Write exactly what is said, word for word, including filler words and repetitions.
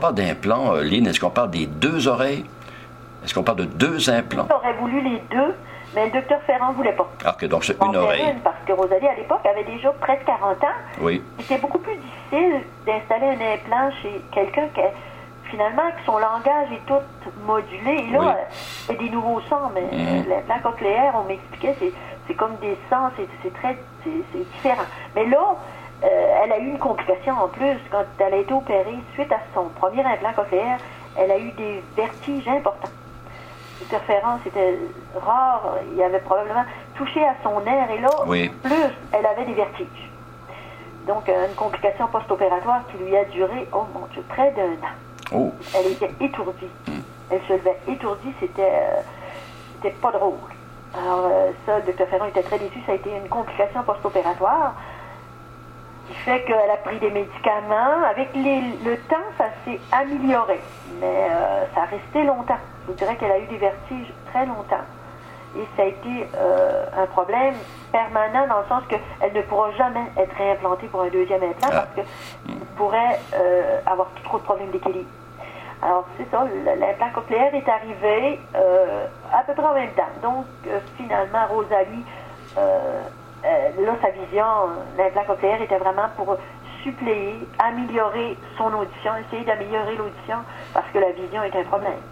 parle d'implants, euh, Lynn, est-ce qu'on parle des deux oreilles? Est-ce qu'on parle de deux implants? J'aurais voulu les deux, mais le docteur Ferrand ne voulait pas. Ah, OK, donc c'est En une faire oreille. une, parce que Rosalie, à l'époque, avait déjà presque quarante ans. Oui. C'était beaucoup plus difficile d'installer un implant chez quelqu'un qui, finalement, que son langage est tout modulé. Et là, Oui. euh, il y a des nouveaux sons, mais Mhm. euh, l'implant cochléaire, on m'expliquait, c'est, c'est comme des sons, c'est, c'est très c'est, c'est différent. Mais là, euh, elle a eu une complication en plus. Quand elle a été opérée, suite à son premier implant cochléaire, elle a eu des vertiges importants. Le Ferrand, c'était rare. Il avait probablement touché à son nerf. Et là, Oui. plus, elle avait des vertiges. Donc, euh, une complication post-opératoire qui lui a duré, oh mon Dieu, près d'un an. Oh. Elle était étourdie. Elle se levait étourdie, c'était, euh, c'était pas drôle. Alors, euh, ça, le docteur Ferrand était très déçu. Ça a été une complication post-opératoire qui fait qu'elle a pris des médicaments. Avec les, le temps, ça s'est amélioré. Mais euh, ça a resté longtemps. Je vous dirais qu'elle a eu des vertiges très longtemps. Et ça a été euh, un problème permanent dans le sens qu'elle ne pourra jamais être réimplantée pour un deuxième implant Ah. parce qu'elle pourrait euh, avoir trop de problèmes d'équilibre. Alors, c'est ça, l'implant cochléaire est arrivé euh, à peu près en même temps. Donc, euh, finalement, Rosalie, euh, euh, là, sa vision, l'implant cochléaire était vraiment pour suppléer, améliorer son audition, essayer d'améliorer l'audition parce que la vision est un problème.